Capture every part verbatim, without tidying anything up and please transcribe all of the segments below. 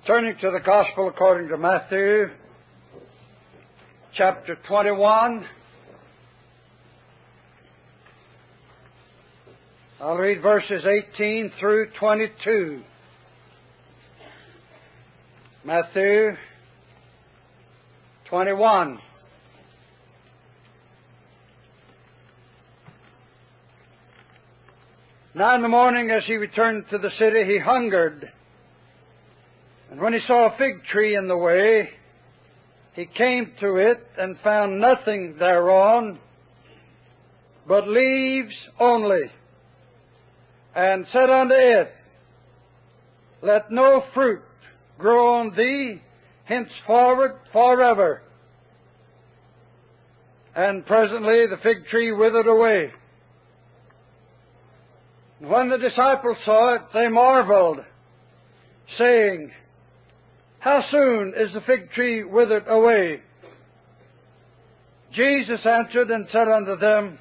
Turning to the Gospel according to Matthew, chapter twenty-one. I'll read verses eighteen through twenty-two. Matthew twenty-one. Now in the morning as he returned to the city, he hungered. And when he saw a fig tree in the way, he came to it and found nothing thereon, but leaves only, and said unto it, Let no fruit grow on thee henceforward forever. And presently the fig tree withered away. And when the disciples saw it, they marveled, saying, How soon is the fig tree withered away? Jesus answered and said unto them,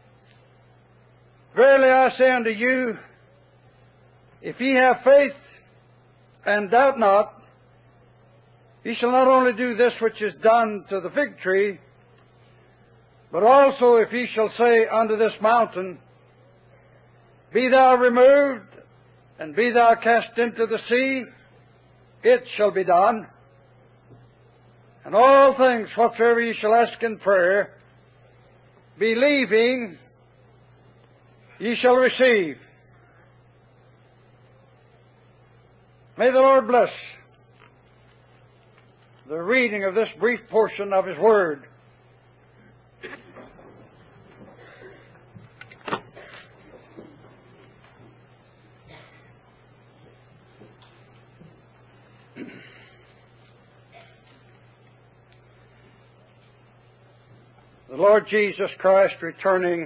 Verily I say unto you, if ye have faith and doubt not, ye shall not only do this which is done to the fig tree, but also if ye shall say unto this mountain, Be thou removed, and be thou cast into the sea, it shall be done. And all things whatsoever ye shall ask in prayer, believing, ye shall receive. May the Lord bless the reading of this brief portion of His Word. The Lord Jesus Christ, returning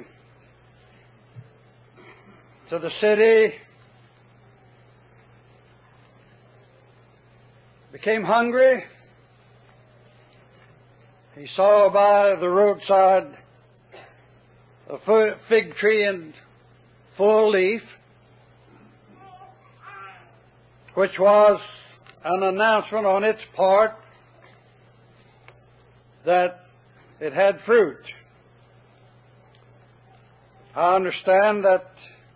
to the city, became hungry. He saw by the roadside a fig tree in full leaf, which was an announcement on its part that it had fruit. I understand that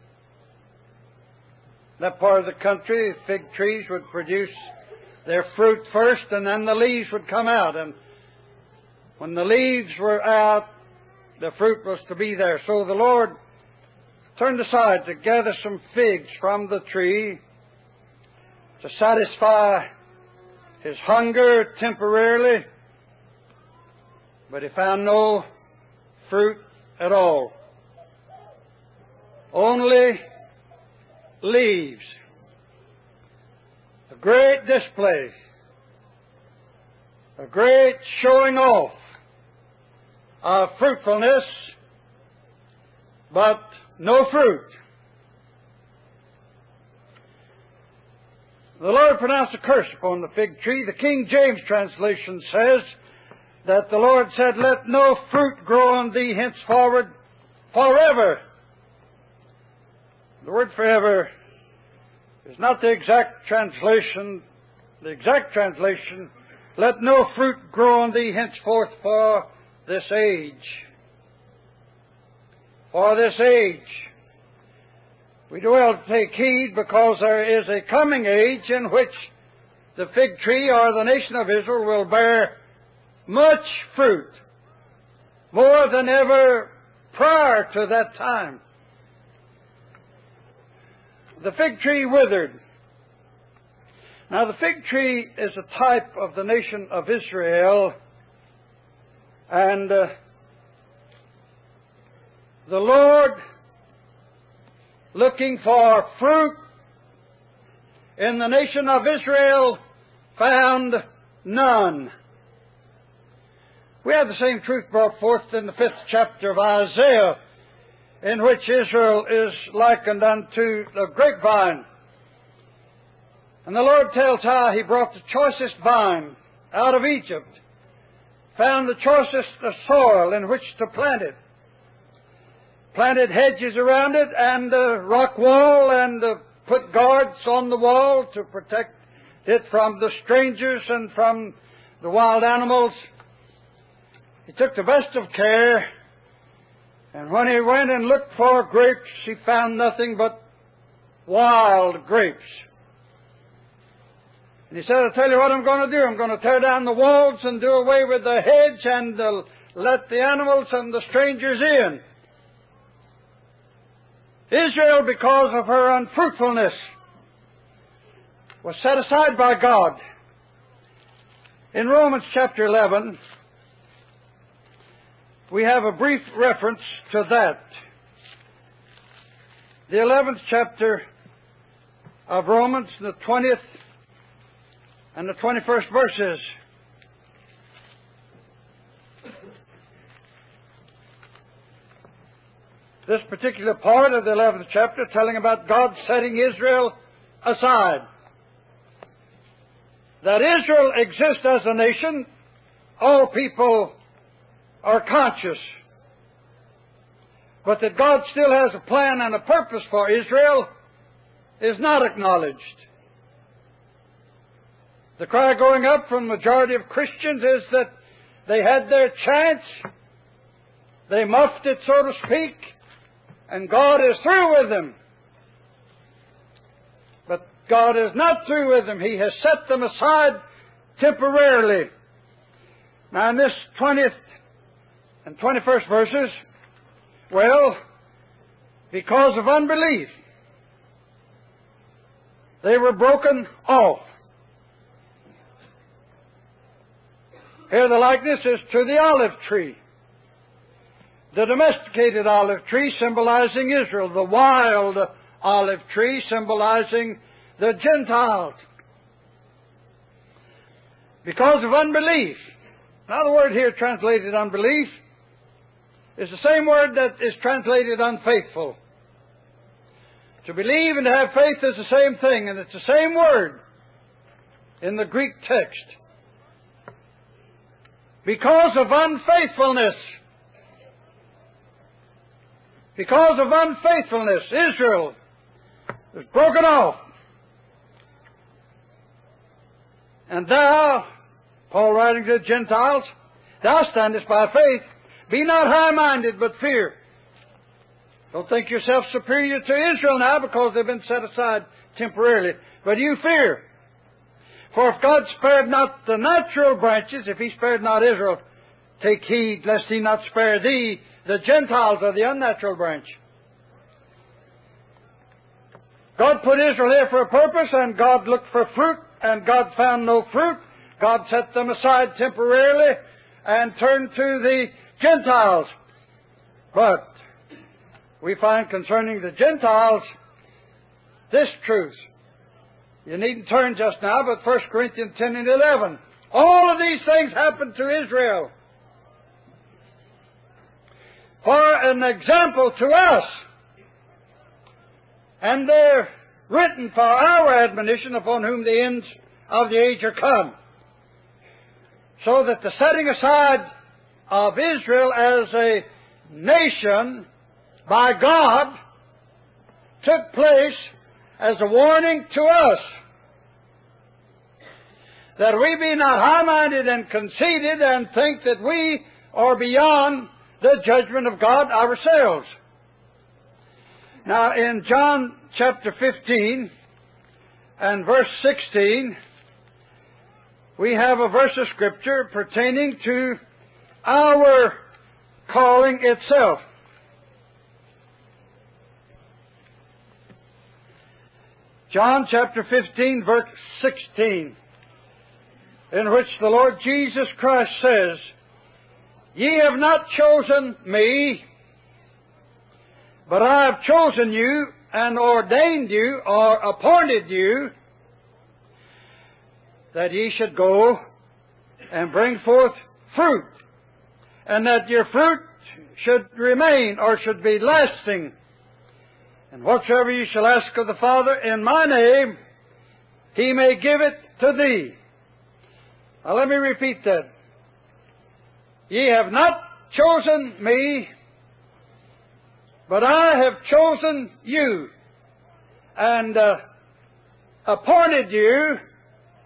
that part of the country, fig trees would produce their fruit first, and then the leaves would come out. And when the leaves were out, the fruit was to be there. So the Lord turned aside to gather some figs from the tree to satisfy His hunger temporarily, but He found no fruit at all. Only leaves. A great display. A great showing off of fruitfulness, but no fruit. The Lord pronounced a curse upon the fig tree. The King James translation says that the Lord said, Let no fruit grow on thee henceforward forever. The word forever is not the exact translation. The exact translation, Let no fruit grow on thee henceforth for this age. For this age. We do well to take heed, because there is a coming age in which the fig tree or the nation of Israel will bear much fruit, more than ever prior to that time. The fig tree withered. Now the fig tree is a type of the nation of Israel, and uh, the Lord, looking for fruit in the nation of Israel, found none. We have the same truth brought forth in the fifth chapter of Isaiah, in which Israel is likened unto the grapevine. And the Lord tells how He brought the choicest vine out of Egypt, found the choicest of soil in which to plant it, planted hedges around it and a rock wall, and uh, put guards on the wall to protect it from the strangers and from the wild animals. He took the best of care, and when he went and looked for grapes, he found nothing but wild grapes. And he said, I'll tell you what I'm going to do. I'm going to tear down the walls and do away with the hedge and uh, let the animals and the strangers in. Israel, because of her unfruitfulness, was set aside by God. In Romans chapter eleven, we have a brief reference to that. The eleventh chapter of Romans, the twentieth and the twenty-first verses. This particular part of the eleventh chapter telling about God setting Israel aside. That Israel exists as a nation, all people are conscious. But that God still has a plan and a purpose for Israel is not acknowledged. The cry going up from the majority of Christians is that they had their chance, they muffed it, so to speak, and God is through with them. But God is not through with them. He has set them aside temporarily. Now in this twentieth and twenty-first verses, well, because of unbelief, they were broken off. Here the likeness is to the olive tree. The domesticated olive tree symbolizing Israel. The wild olive tree symbolizing the Gentiles. Because of unbelief. Now the word here translated unbelief is the same word that is translated unfaithful. To believe and to have faith is the same thing, and it's the same word in the Greek text. Because of unfaithfulness, because of unfaithfulness, Israel was broken off. And thou, Paul writing to the Gentiles, thou standest by faith. Be not high-minded, but fear. Don't think yourself superior to Israel now because they've been set aside temporarily. But you fear. For if God spared not the natural branches, if He spared not Israel, take heed lest He not spare thee, the Gentiles or the unnatural branch. God put Israel here for a purpose, and God looked for fruit, and God found no fruit. God set them aside temporarily and turned to the Gentiles. But we find concerning the Gentiles this truth. You needn't turn just now, but First Corinthians ten and eleven. All of these things happened to Israel for an example to us. And they're written for our admonition, upon whom the ends of the age are come. So that the setting aside of Israel as a nation by God took place as a warning to us that we be not high-minded and conceited and think that we are beyond the judgment of God ourselves. Now in John chapter fifteen and verse sixteen, we have a verse of Scripture pertaining to our calling itself. John chapter fifteen, verse sixteen, in which the Lord Jesus Christ says, Ye have not chosen me, but I have chosen you and ordained you or appointed you that ye should go and bring forth fruit, and that your fruit should remain or should be lasting. And whatsoever ye shall ask of the Father in my name, He may give it to thee. Now let me repeat that. Ye have not chosen me, but I have chosen you and uh, appointed you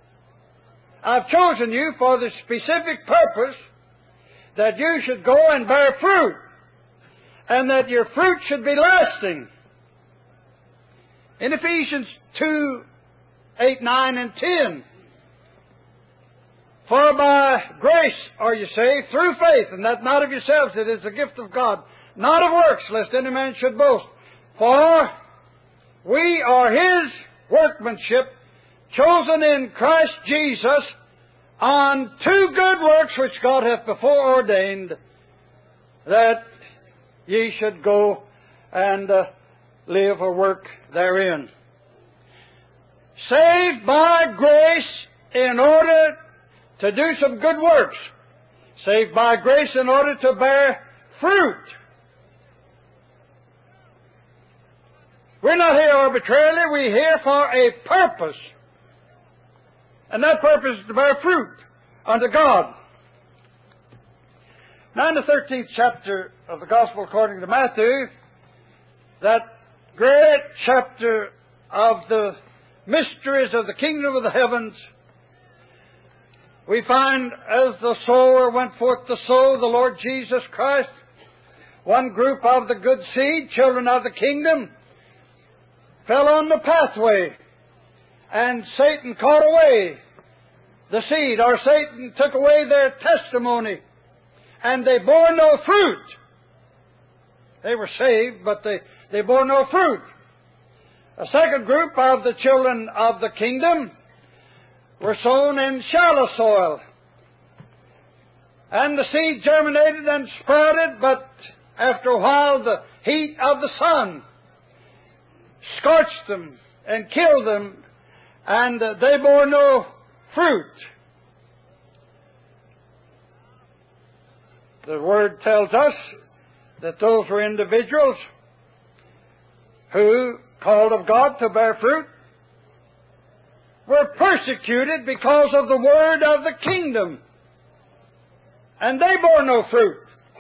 I've chosen you for the specific purpose that you should go and bear fruit, and that your fruit should be lasting. In Ephesians two, eight, nine, and ten, for by grace are you saved through faith, and that not of yourselves, it is the gift of God, not of works, lest any man should boast. For we are His workmanship, chosen in Christ Jesus, unto good works which God hath before ordained, that ye should go and uh, live or work therein. Saved by grace in order to do some good works. Saved by grace in order to bear fruit. We're not here arbitrarily. We're here for a purpose. And that purpose is to bear fruit unto God. Now in the thirteenth chapter of the Gospel according to Matthew, that great chapter of the mysteries of the kingdom of the heavens, we find as the sower went forth to sow, the Lord Jesus Christ, one group of the good seed, children of the kingdom, fell on the pathway, and Satan caught away the seed, or Satan took away their testimony, and they bore no fruit. They were saved, but they, they bore no fruit. A second group of the children of the kingdom were sown in shallow soil. And the seed germinated and sprouted, but after a while the heat of the sun scorched them and killed them, and uh, they bore no fruit. The Word tells us that those were individuals who, called of God to bear fruit, were persecuted because of the Word of the kingdom, and they bore no fruit.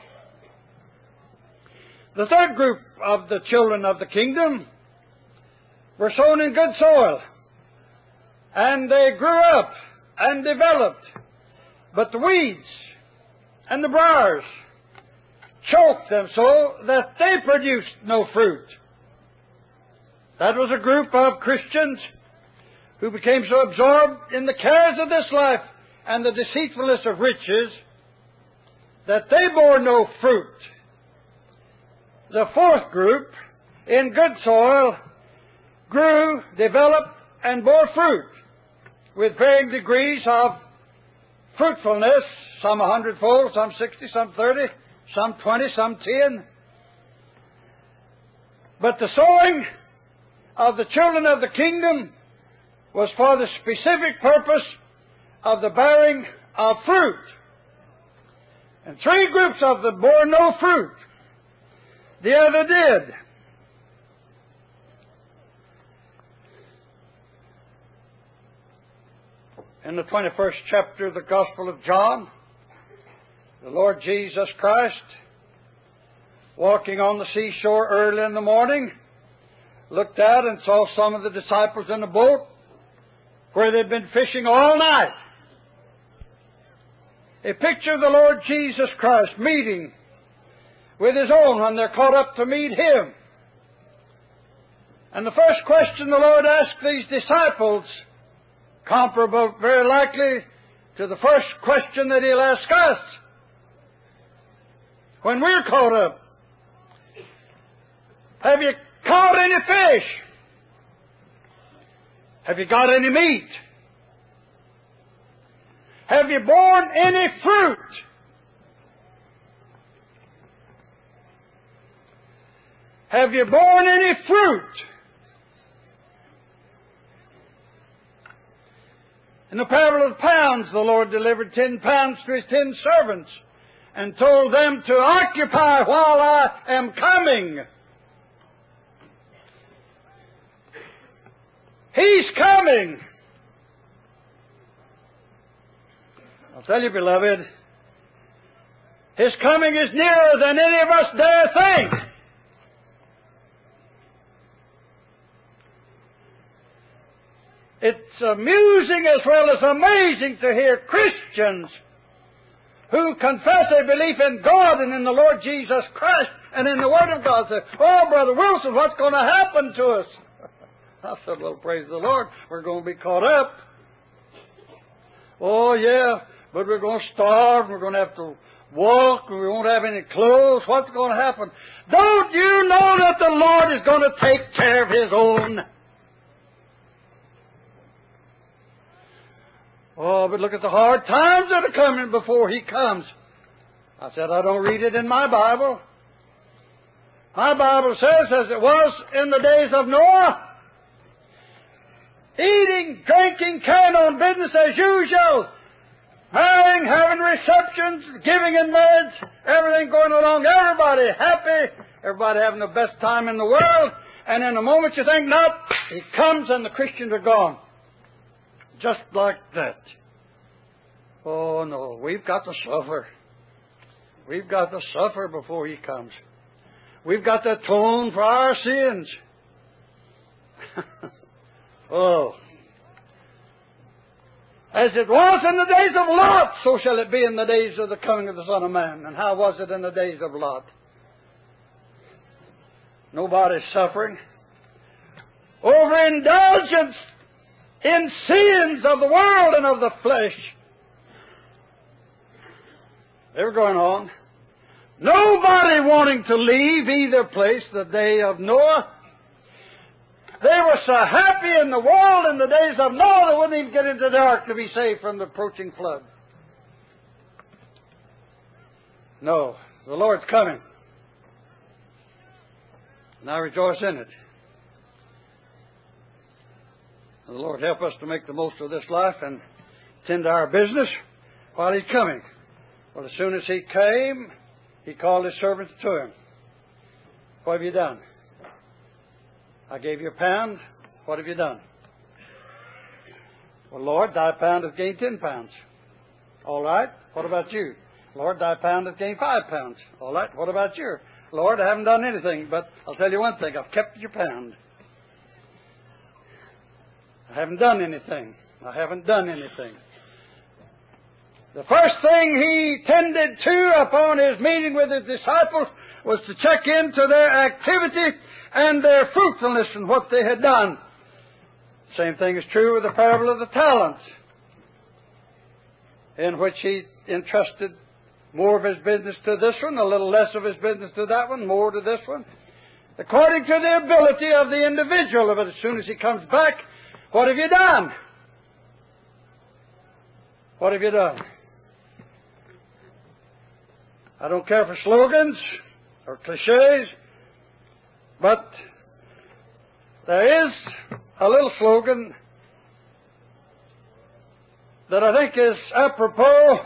The third group of the children of the kingdom were sown in good soil, and they grew up and developed, but the weeds and the briars choked them so that they produced no fruit. That was a group of Christians who became so absorbed in the cares of this life and the deceitfulness of riches that they bore no fruit. The fourth group, in good soil, grew, developed, and bore fruit with varying degrees of fruitfulness, some a hundredfold, some sixty, some thirty, some twenty, some ten. But the sowing of the children of the kingdom was for the specific purpose of the bearing of fruit. And three groups of them bore no fruit. The other did. In the twenty-first chapter of the Gospel of John, the Lord Jesus Christ, walking on the seashore early in the morning, looked out and saw some of the disciples in a boat where they'd been fishing all night. A picture of the Lord Jesus Christ meeting with His own when they're caught up to meet Him. And the first question the Lord asked these disciples, comparable very likely to the first question that He'll ask us when we're caught up. Have you caught any fish? Have you got any meat? Have you borne any fruit? Have you borne any fruit? In the parable of the pounds, the Lord delivered ten pounds to His ten servants and told them to occupy while I am coming. He's coming. I'll tell you, beloved, His coming is nearer than any of us dare think. It's amusing as well as amazing to hear Christians who confess a belief in God and in the Lord Jesus Christ and in the Word of God say, "Oh, Brother Wilson, what's going to happen to us?" I said, "Well, praise the Lord, we're going to be caught up." "Oh, yeah, but we're going to starve, we're going to have to walk, and we won't have any clothes. What's going to happen?" Don't you know that the Lord is going to take care of His own? "Oh, but look at the hard times that are coming before He comes." I said, "I don't read it in my Bible. My Bible says, as it was in the days of Noah, eating, drinking, carrying on business as usual, marrying, having receptions, giving in marriage, everything going along, everybody happy, everybody having the best time in the world, and in a moment you think not, He comes and the Christians are gone. Just like that." Oh no, we've got to suffer. We've got to suffer before He comes. We've got to atone for our sins. Oh. As it was in the days of Lot, so shall it be in the days of the coming of the Son of Man. And how was it in the days of Lot? Nobody's suffering. Overindulgence in sins of the world and of the flesh. They were going on. Nobody wanting to leave either place the day of Noah. They were so happy in the world in the days of Noah they wouldn't even get into the ark to be saved from the approaching flood. No, the Lord's coming. And I rejoice in it. The Lord help us to make the most of this life and tend to our business while He's coming. Well, as soon as He came, He called His servants to Him. "What have you done? I gave you a pound. What have you done?" "Well, Lord, thy pound hath gained ten pounds. All right. What about you?" "Lord, thy pound hath gained five pounds. All right. What about you?" "Lord, I haven't done anything, but I'll tell you one thing. I've kept your pound. I haven't done anything. I haven't done anything." The first thing He tended to upon His meeting with His disciples was to check into their activity and their fruitfulness and what they had done. Same thing is true with the parable of the talents, in which He entrusted more of His business to this one, a little less of His business to that one, more to this one, according to the ability of the individual. But as soon as He comes back, what have you done? What have you done? I don't care for slogans or cliches, but there is a little slogan that I think is apropos.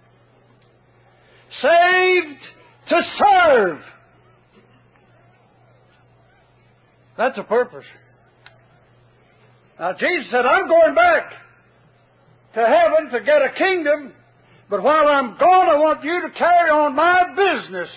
Saved to serve. That's a purpose. Now, Jesus said, "I'm going back to heaven to get a kingdom, but while I'm gone, I want you to carry on my business."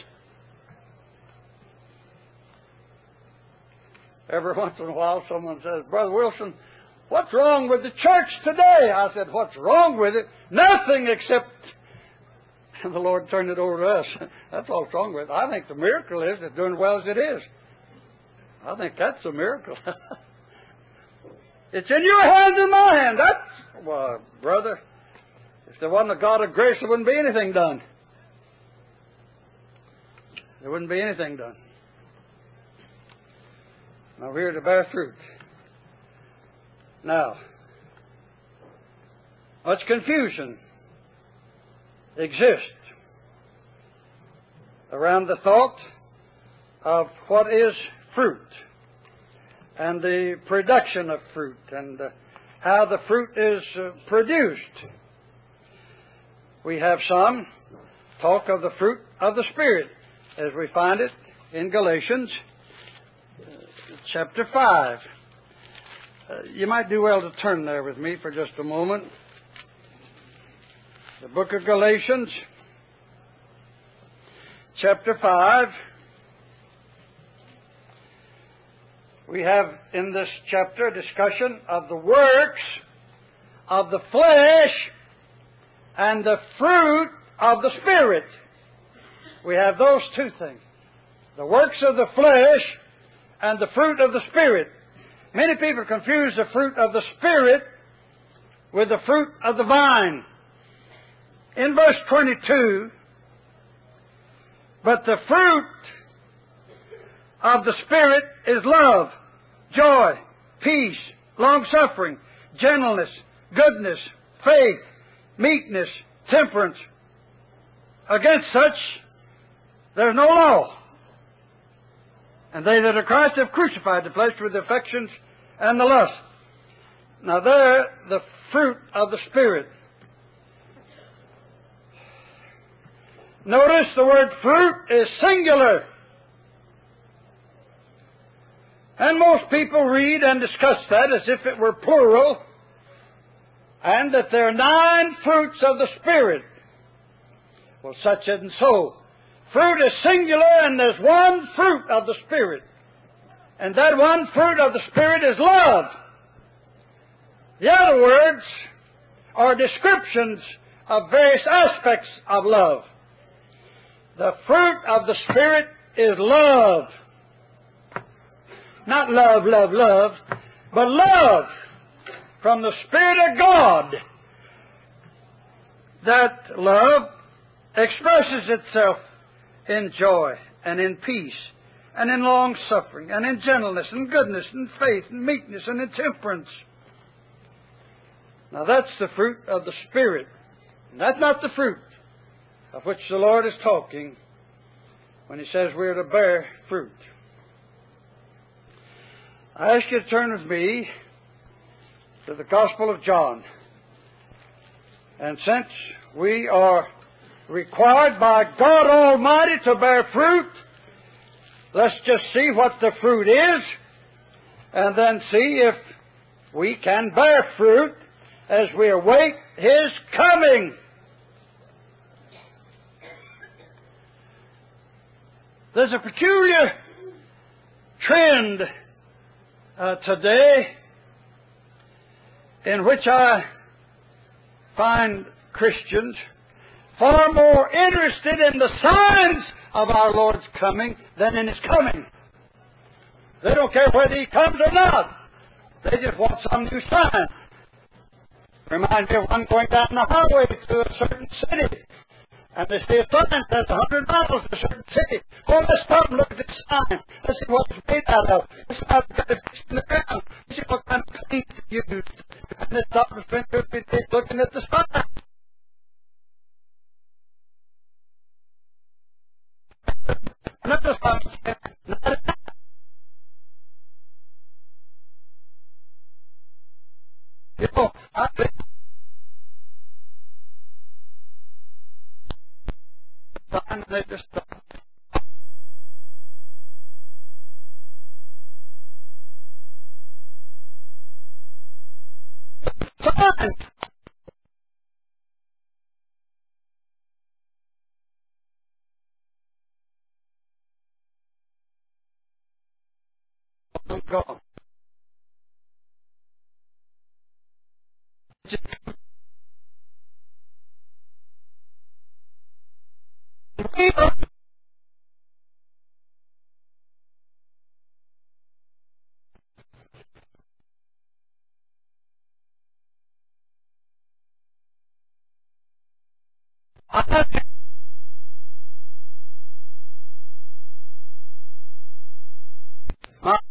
Every once in a while, someone says, "Brother Wilson, what's wrong with the church today?" I said, "What's wrong with it? Nothing except..." And the Lord turned it over to us. That's all what's wrong with it. I think the miracle is it's doing well as it is. I think that's a miracle. It's in your hands and my hands. That's, well, brother, if there wasn't a God of grace, there wouldn't be anything done. There wouldn't be anything done. Now we're here to bear fruit. Now, much confusion exists around the thought of what is fruit and the production of fruit and uh, how the fruit is uh, produced. We have some talk of the fruit of the Spirit as we find it in Galatians uh, chapter five. Uh, you might do well to turn there with me for just a moment. The book of Galatians, chapter five. We have in this chapter a discussion of the works of the flesh and the fruit of the Spirit. We have those two things. The works of the flesh and the fruit of the Spirit. Many people confuse the fruit of the Spirit with the fruit of the vine. In verse twenty-two, but the fruit of the Spirit is love, joy, peace, long-suffering, gentleness, goodness, faith, meekness, temperance. Against such there is no law. And they that are Christ have crucified the flesh with the affections and the lust. Now there, the fruit of the Spirit. Notice the word fruit is singular. And most people read and discuss that as if it were plural, and that there are nine fruits of the Spirit. Well, such isn't so. Fruit is singular, and there's one fruit of the Spirit. And that one fruit of the Spirit is love. The other words are descriptions of various aspects of love. The fruit of the Spirit is love. Not love, love, love, but love from the Spirit of God. That love expresses itself in joy and in peace and in long-suffering and in gentleness and goodness and faith and meekness and in temperance. Now that's the fruit of the Spirit. And that's not the fruit of which the Lord is talking when He says we are to bear fruit. I ask you to turn with me to the Gospel of John. And since we are required by God Almighty to bear fruit, let's just see what the fruit is, and then see if we can bear fruit as we await His coming. There's a peculiar trend uh, today in which I find Christians far more interested in the signs of our Lord's coming than in His coming. They don't care whether He comes or not. They just want some new sign. Reminds me of one going down the highway to a certain city, and they see a sign that says one hundred miles to a certain city. Oh, let's stop and look at this sign. Let's see what it's made out of. Let's see how it's got it fixed in the ground. Let's see what kind of paint it's used. And they stop and spend two or three days looking at the sign. Another sign says, not enough. You know, I think sign and they just stop. Sign! Oh, God. Just we are I my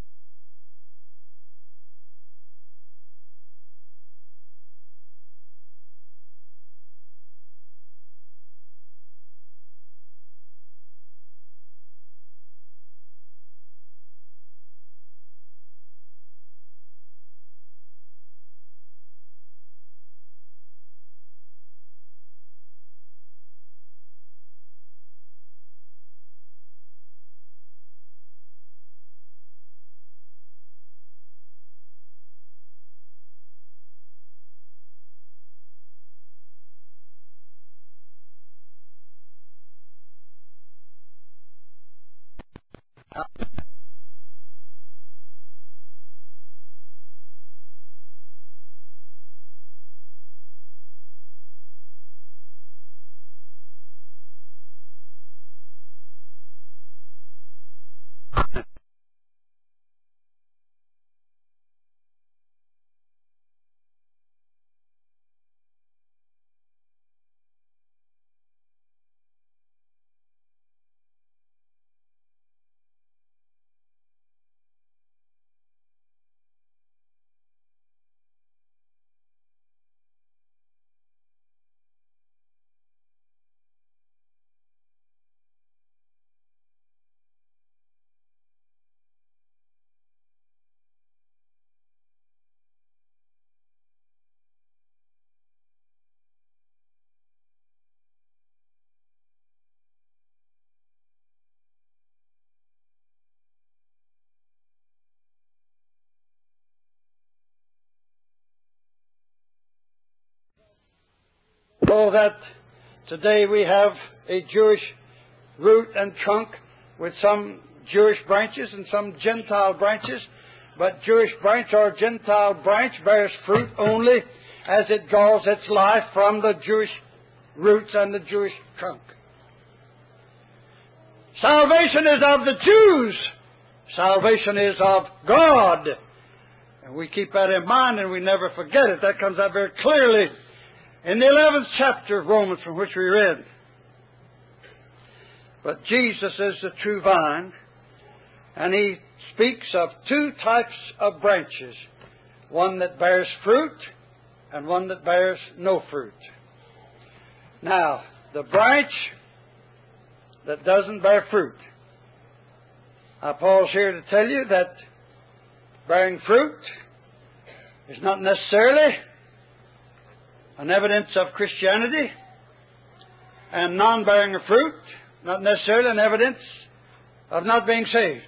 So that today we have a Jewish root and trunk with some Jewish branches and some Gentile branches. But Jewish branch or Gentile branch bears fruit only as it draws its life from the Jewish roots and the Jewish trunk. Salvation is of the Jews. Salvation is of God. And we keep that in mind and we never forget it. That comes out very clearly in the eleventh chapter of Romans, from which we read. But Jesus is the true vine, and He speaks of two types of branches, one that bears fruit and one that bears no fruit. Now, the branch that doesn't bear fruit, I pause here to tell you that bearing fruit is not necessarily an evidence of Christianity, and non-bearing of fruit not necessarily an evidence of not being saved.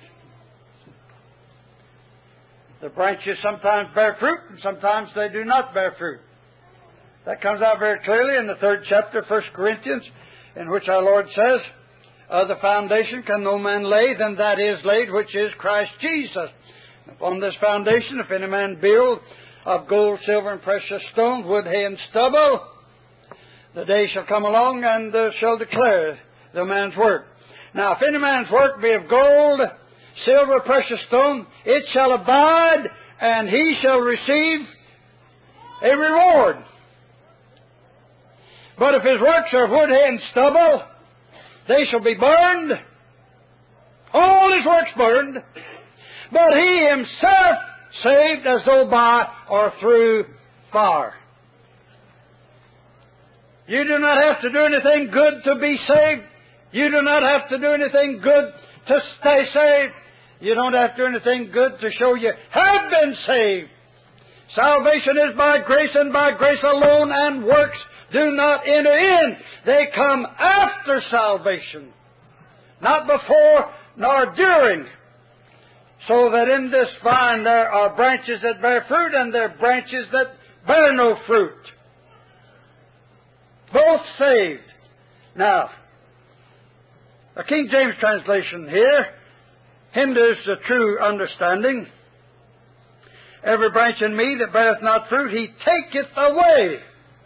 The branches sometimes bear fruit, and sometimes they do not bear fruit. That comes out very clearly in the third chapter of First Corinthians, in which our Lord says, "Other foundation can no man lay than that is laid, which is Christ Jesus. Upon this foundation, if any man build of gold, silver, and precious stones, wood, hay, and stubble, the day shall come along and uh, shall declare the man's work. Now, if any man's work be of gold, silver, precious stone, it shall abide, and he shall receive a reward. But if his works are of wood, hay, and stubble, they shall be burned, all his works burned, but he himself saved as though by or through fire." You do not have to do anything good to be saved. You do not have to do anything good to stay saved. You don't have to do anything good to show you have been saved. Salvation is by grace and by grace alone, and works do not enter in. They come after salvation, not before nor during. So that in this vine there are branches that bear fruit and there are branches that bear no fruit. Both saved. Now, a King James translation here hinders the true understanding. "Every branch in me that beareth not fruit, He taketh away."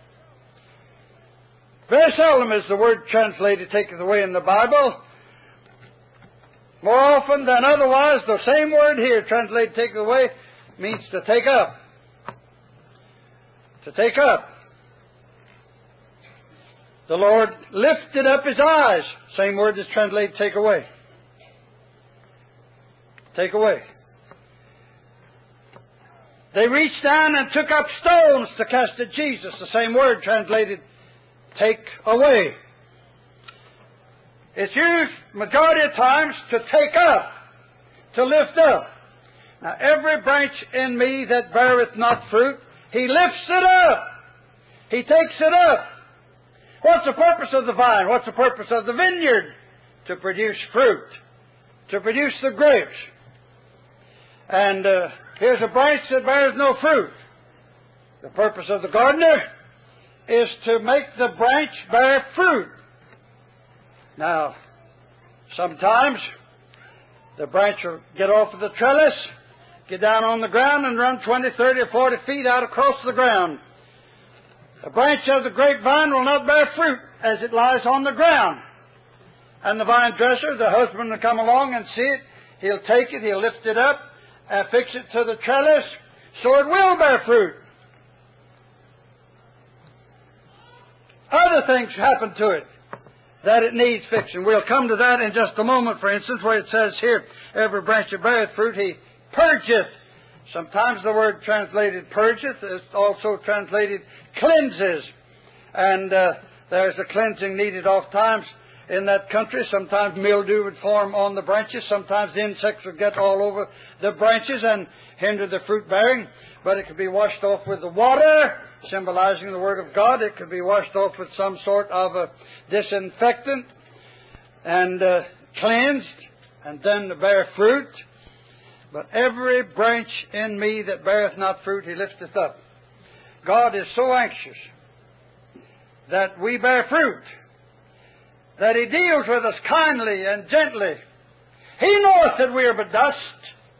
Very seldom is the word translated "taketh away" in the Bible. More often than otherwise, the same word here, translated "take away," means to take up. To take up. The Lord lifted up His eyes. Same word is translated "take away." Take away. They reached down and took up stones to cast at Jesus. The same word translated "take away." It's used majority of times to take up, to lift up. Now, every branch in me that beareth not fruit, He lifts it up. He takes it up. What's the purpose of the vine? What's the purpose of the vineyard? To produce fruit, to produce the grapes. And uh, here's a branch that bears no fruit. The purpose of the gardener is to make the branch bear fruit. Now, sometimes the branch will get off of the trellis, get down on the ground, and run twenty, thirty, or forty feet out across the ground. The branch of the grapevine will not bear fruit as it lies on the ground. And the vine dresser, the husband, will come along and see it. He'll take it, he'll lift it up, and fix it to the trellis, so it will bear fruit. Other things happen to it that it needs fixing. We'll come to that in just a moment, for instance, where it says here, "Every branch that beareth fruit, He purgeth." Sometimes the word translated "purgeth" is also translated "cleanses." And uh, there's a cleansing needed oft times in that country. Sometimes mildew would form on the branches. Sometimes the insects would get all over the branches and hinder the fruit bearing. But it could be washed off with the water, symbolizing the Word of God. It could be washed off with some sort of a disinfectant and uh, cleansed, and then to bear fruit. But every branch in me that beareth not fruit, He lifteth up. God is so anxious that we bear fruit, that He deals with us kindly and gently. He knoweth that we are but dust.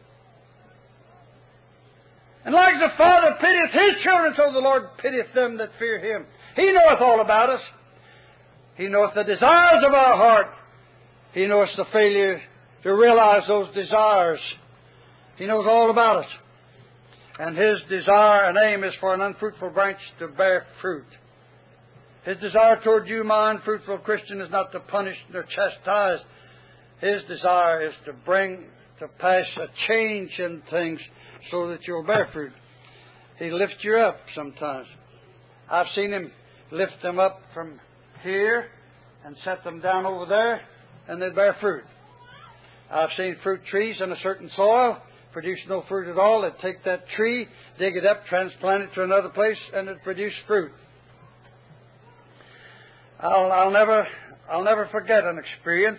And like the Father pitieth His children, so the Lord pitieth them that fear Him. He knoweth all about us. He knoweth the desires of our heart. He knows the failure to realize those desires. He knows all about it. And His desire and aim is for an unfruitful branch to bear fruit. His desire toward you, my unfruitful Christian, is not to punish nor chastise. His desire is to bring to pass a change in things so that you'll bear fruit. He lifts you up sometimes. I've seen Him lift them up from here and set them down over there, and they bear fruit. I've seen fruit trees in a certain soil produce no fruit at all. They'd take that tree, dig it up, transplant it to another place, and it'd produce fruit. I'll, I'll never, I'll never forget an experience.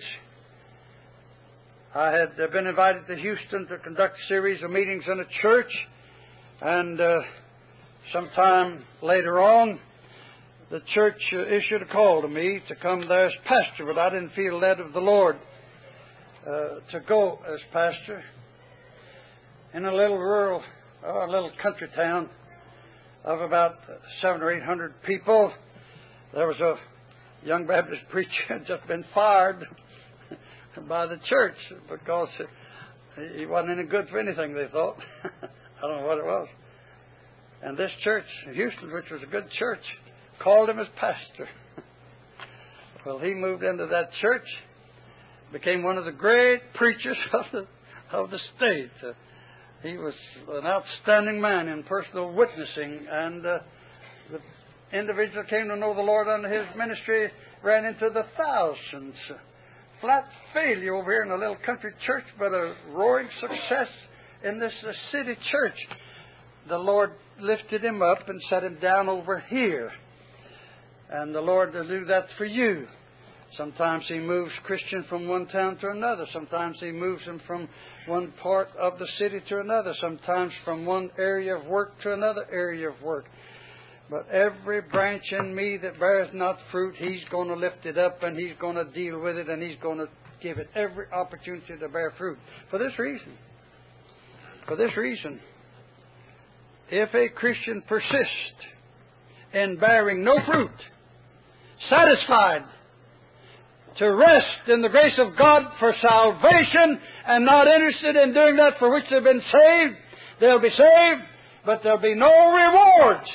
I had uh, been invited to Houston to conduct a series of meetings in a church, and uh, sometime later on, the church uh, issued a call to me to come there as pastor, but I didn't feel led of the Lord uh, to go as pastor. In a little rural, or a little country town of about seven or eight hundred people, there was a young Baptist preacher who had just been fired by the church because he wasn't any good for anything, they thought. I don't know what it was. And this church, Houston, which was a good church, called him as pastor. Well, he moved into that church, became one of the great preachers of the, of the state. Uh, he was an outstanding man in personal witnessing, and uh, the individual came to know the Lord under his ministry ran into the thousands. Flat failure over here in a little country church, but a roaring success in this uh, city church. The Lord lifted him up and set him down over here. And the Lord will do that for you. Sometimes He moves Christians from one town to another. Sometimes He moves them from one part of the city to another. Sometimes from one area of work to another area of work. But every branch in me that bears not fruit, He's going to lift it up, and He's going to deal with it, and He's going to give it every opportunity to bear fruit. For this reason. For this reason. If a Christian persists in bearing no fruit, satisfied to rest in the grace of God for salvation and not interested in doing that for which they've been saved, they'll be saved, but there'll be no rewards.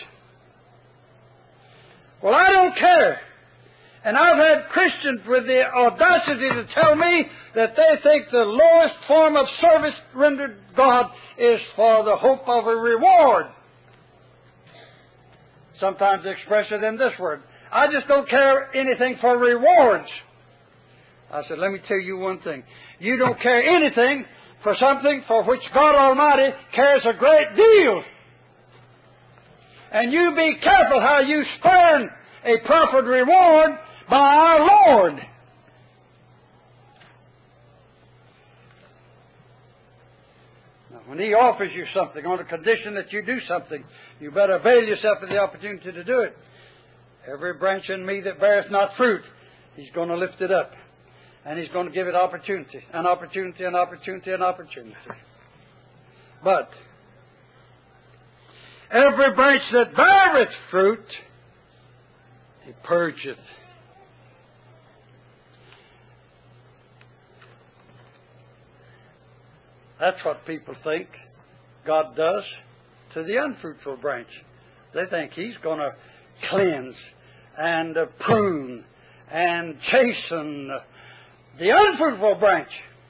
Well, I don't care. And I've had Christians with the audacity to tell me that they think the lowest form of service rendered God is for the hope of a reward. Sometimes they express it in this word: I just don't care anything for rewards. I said, let me tell you one thing. You don't care anything for something for which God Almighty cares a great deal. And you be careful how you spurn a proffered reward by our Lord. Now, when He offers you something on a condition that you do something, you better avail yourself of the opportunity to do it. Every branch in me that beareth not fruit, He's going to lift it up. And He's going to give it opportunity, and opportunity, and opportunity, and opportunity. But every branch that beareth fruit, He purgeth. That's what people think God does to the unfruitful branch. They think He's going to cleanse and uh, prune and chasten the unfruitful branch.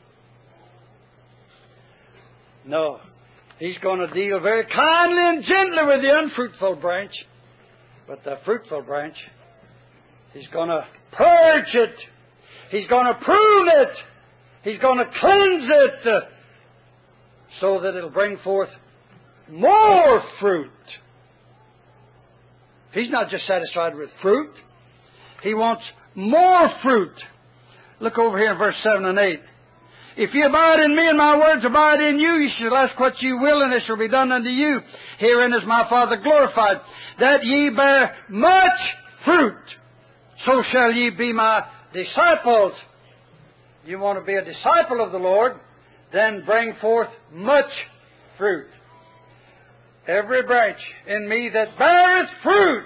No. He's going to deal very kindly and gently with the unfruitful branch. But the fruitful branch, He's going to purge it. He's going to prune it. He's going to cleanse it uh, so that it'll bring forth more fruit. He's not just satisfied with fruit. He wants more fruit. Look over here in verse seven and eight. If ye abide in me and my words abide in you, ye shall ask what ye will, and it shall be done unto you. Herein is my Father glorified, that ye bear much fruit. so shall ye be my disciples. You want to be a disciple of the Lord, then bring forth much fruit. Every branch in me that beareth fruit,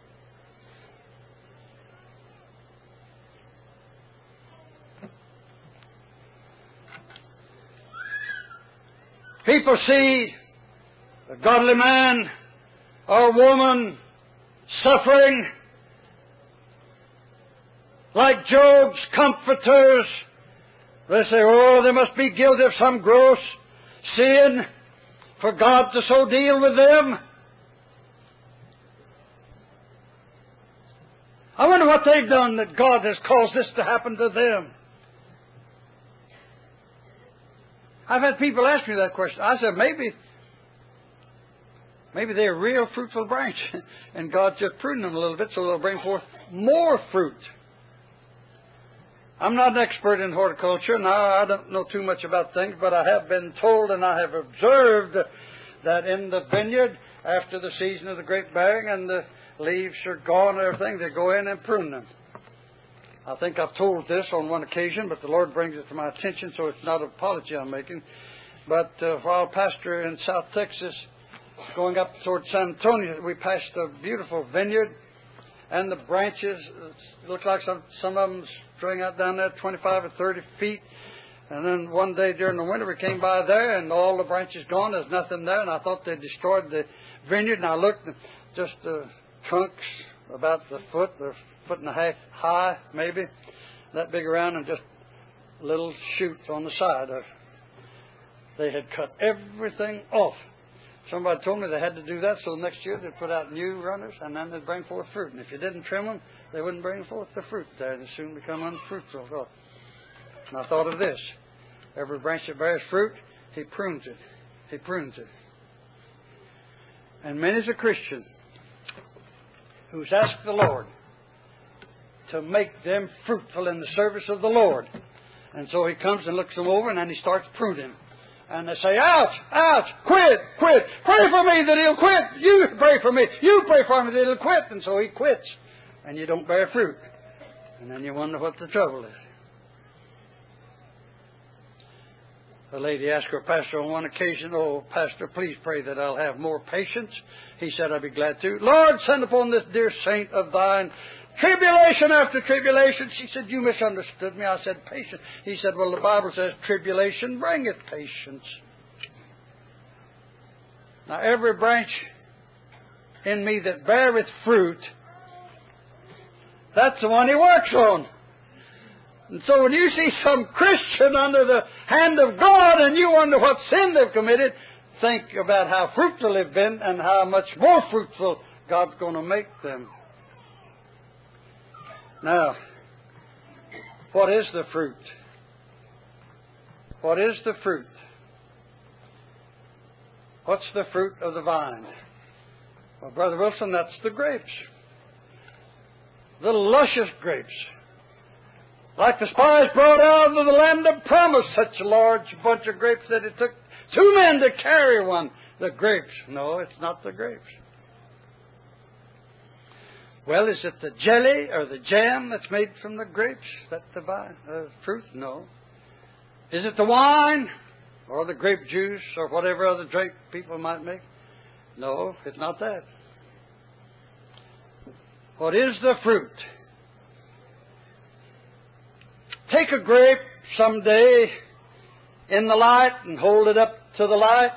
people see a godly man or woman suffering like Job's comforters. They say, oh, they must be guilty of some gross sin for God to so deal with them. I wonder what they've done that God has caused this to happen to them. I've had people ask me that question. I said, maybe, maybe they're a real fruitful branch, and God's just pruning them a little bit so they'll bring forth more fruit. I'm not an expert in horticulture. Now, I don't know too much about things, but I have been told and I have observed that in the vineyard, after the season of the grape bearing and the leaves are gone and everything, they go in and prune them. I think I've told this on one occasion, but the Lord brings it to my attention, so it's not an apology I'm making. But uh, while pastor in South Texas, going up towards San Antonio, we passed a beautiful vineyard, and the branches look like some some of them string out down there twenty-five or thirty feet. And then one day during the winter, we came by there, and all the branches gone. There's nothing there, and I thought they destroyed the vineyard. And I looked, and just the trunks about the foot, the foot and a half high, maybe, that big around, and just little shoots on the side. Of, they had cut everything off. Somebody told me they had to do that, so next year they'd put out new runners, and then they'd bring forth fruit. And if you didn't trim them, they wouldn't bring forth the fruit there. They'd soon become unfruitful. And I thought of this. Every branch that bears fruit, He prunes it. He prunes it. And many's a Christian who's asked the Lord to make them fruitful in the service of the Lord. And so He comes and looks them over, and then He starts pruning. And they say, ouch, ouch, quit, quit. Pray for me that he'll quit. You pray for me. You pray for me that he'll quit. And so he quits. And you don't bear fruit. And then you wonder what the trouble is. A lady asked her pastor on one occasion, oh, pastor, please pray that I'll have more patience. He said, I'd be glad to. Lord, send upon this dear saint of thine tribulation after tribulation. She said, you misunderstood me. I said, patience. He said, well, the Bible says tribulation bringeth patience. Now, every branch in me that beareth fruit, that's the one He works on. And so when you see some Christian under the hand of God and you wonder what sin they've committed, think about how fruitful they've been and how much more fruitful God's going to make them. Now, what is the fruit? What is the fruit? What's the fruit of the vine? Well, Brother Wilson, that's the grapes. The luscious grapes. Like the spies brought out of the land of promise, such a large bunch of grapes that it took two men to carry one. The grapes. No, it's not the grapes. Well, is it the jelly or the jam that's made from the grapes? That's the vine, uh, fruit? No. Is it the wine or the grape juice or whatever other drink people might make? No, it's not that. What is the fruit? Take a grape someday in the light and hold it up to the light.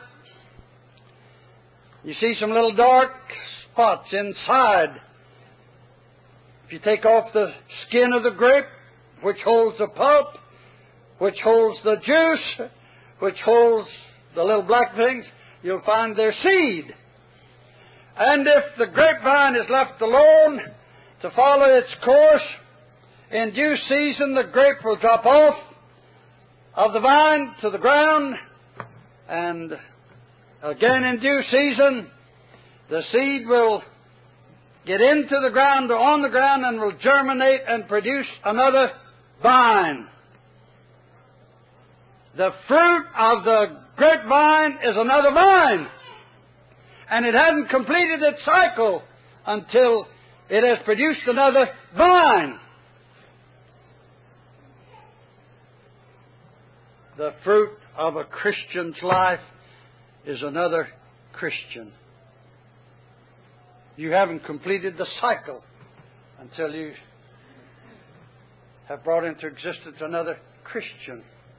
You see some little dark spots inside. If you take off the skin of the grape, which holds the pulp, which holds the juice, which holds the little black things, you'll find their seed. And if the grapevine is left alone to follow its course, in due season the grape will drop off of the vine to the ground, and again in due season the seed will get into the ground or on the ground and will germinate and produce another vine. The fruit of the grapevine is another vine. And it hadn't completed its cycle until It has produced another vine. The fruit of a Christian's life is another Christian. You haven't completed the cycle until you have brought into existence another Christian.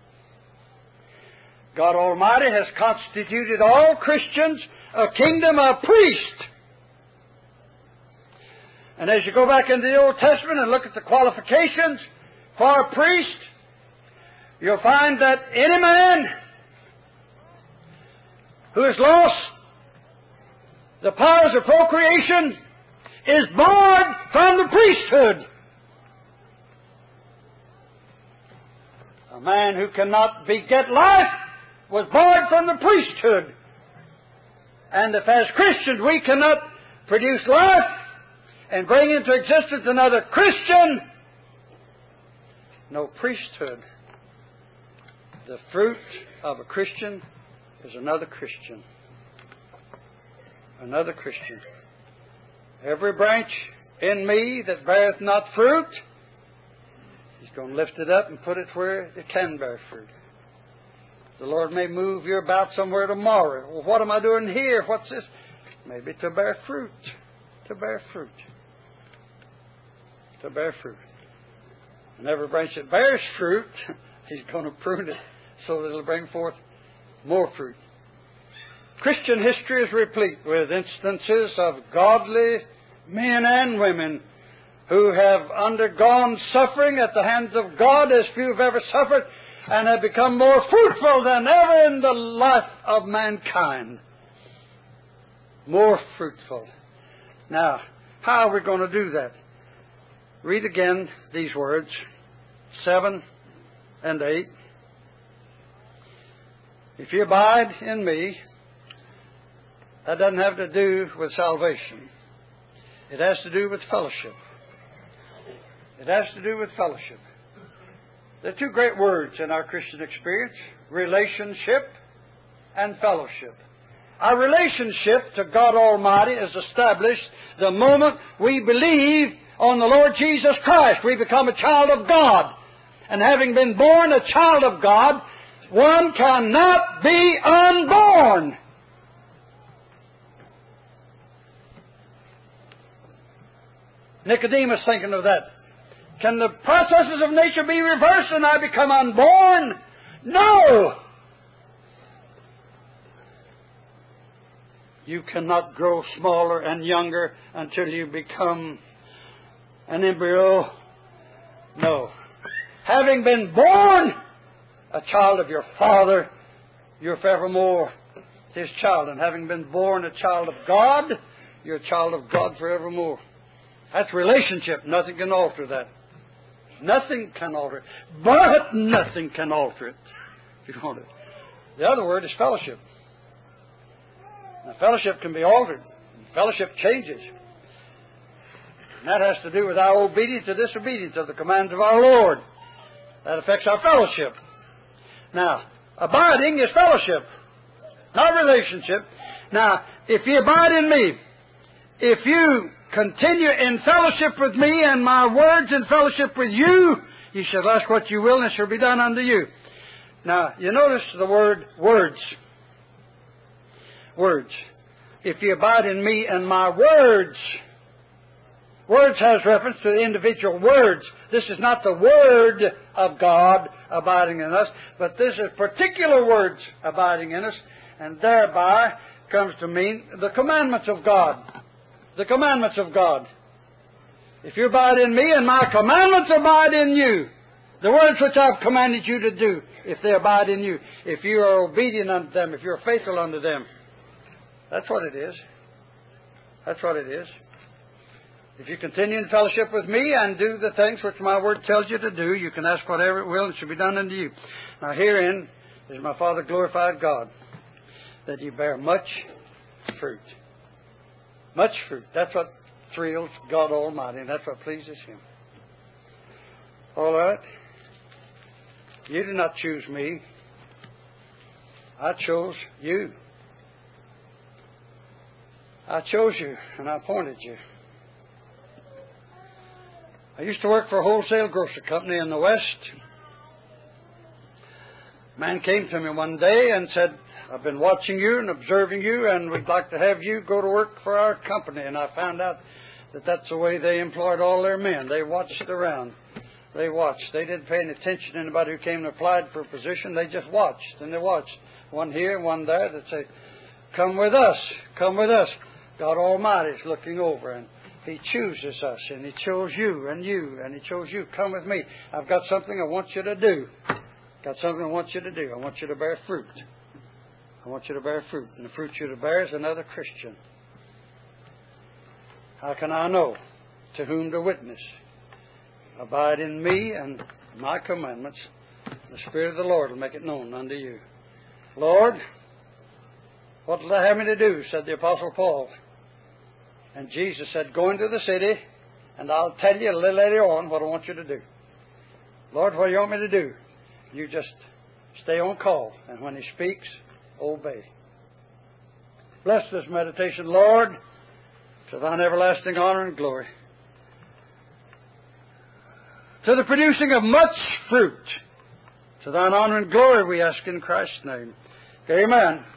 God Almighty has constituted all Christians a kingdom of priests. And as you go back into the Old Testament and look at the qualifications for a priest, you'll find that any man who has lost the powers of procreation is barred from the priesthood. A man who cannot beget life was barred from the priesthood. And if as Christians we cannot produce life and bring into existence another Christian, no priesthood. The fruit of a Christian is another Christian. Another Christian. Every branch in me that beareth not fruit, He's going to lift it up and put it where it can bear fruit. The Lord may move you about somewhere tomorrow. Well, what am I doing here? What's this? Maybe to bear fruit. To bear fruit. To bear fruit. And every branch that bears fruit, He's going to prune it so that it'll bring forth more fruit. Christian history is replete with instances of godly men and women who have undergone suffering at the hands of God as few have ever suffered, and have become more fruitful than ever in the life of mankind. More fruitful. Now, how are we going to do that? Read again these words, seven and eight. If you abide in me, that doesn't have to do with salvation. It has to do with fellowship. It has to do with fellowship. There are two great words in our Christian experience, relationship and fellowship. Our relationship to God Almighty is established the moment we believe on the Lord Jesus Christ. We become a child of God. And having been born a child of God, one cannot be unborn. Nicodemus thinking of that. Can the processes of nature be reversed and I become unborn? No! You cannot grow smaller and younger until you become an embryo. No. Having been born a child of your Father, you're forevermore His child. And having been born a child of God, you're a child of God forevermore. That's relationship. Nothing can alter that. Nothing can alter it. But nothing can alter it, if you want it. The other word is fellowship. Now, fellowship can be altered. Fellowship changes. And that has to do with our obedience or disobedience of the commands of our Lord. That affects our fellowship. Now, abiding is fellowship, not relationship. Now, if you abide in me, if you continue in fellowship with me and my words in fellowship with you, you shall ask what you will and it shall be done unto you. Now, you notice the word words. Words. If you abide in me and my words. Words has reference to the individual words. This is not the Word of God abiding in us, but this is particular words abiding in us, and thereby comes to mean the commandments of God. The commandments of God. If you abide in me and my commandments abide in you, the words which I've commanded you to do, if they abide in you, if you are obedient unto them, if you're faithful unto them. That's what it is. That's what it is. If you continue in fellowship with me and do the things which my word tells you to do, you can ask whatever it will and it shall be done unto you. Now herein is my Father glorified God, that you bear much fruit. Much fruit. That's what thrills God Almighty, and that's what pleases Him. All right? You did not choose me. I chose you. I chose you, and I appointed you. I used to work for a wholesale grocery company in the West. A man came to me one day and said, I've been watching you and observing you, and we'd like to have you go to work for our company. And I found out that that's the way they employed all their men. They watched around. They watched. They didn't pay any attention to anybody who came and applied for a position. They just watched, and they watched. One here, one there. They'd say, come with us. Come with us. God Almighty is looking over, and He chooses us, and He chose you and you, and He chose you. Come with me. I've got something I want you to do. Got something I want you to do. I want you to bear fruit. I want you to bear fruit. And the fruit you're to bear is another Christian. How can I know to whom to witness? Abide in me and my commandments. The Spirit of the Lord will make it known unto you. Lord, what will they have me to do? Said the Apostle Paul. And Jesus said, go into the city, and I'll tell you a little later on what I want you to do. Lord, what do you want me to do? You just stay on call, and when He speaks, obey. Bless this meditation, Lord, to Thine everlasting honor and glory. To the producing of much fruit, to Thine honor and glory we ask in Christ's name. Amen.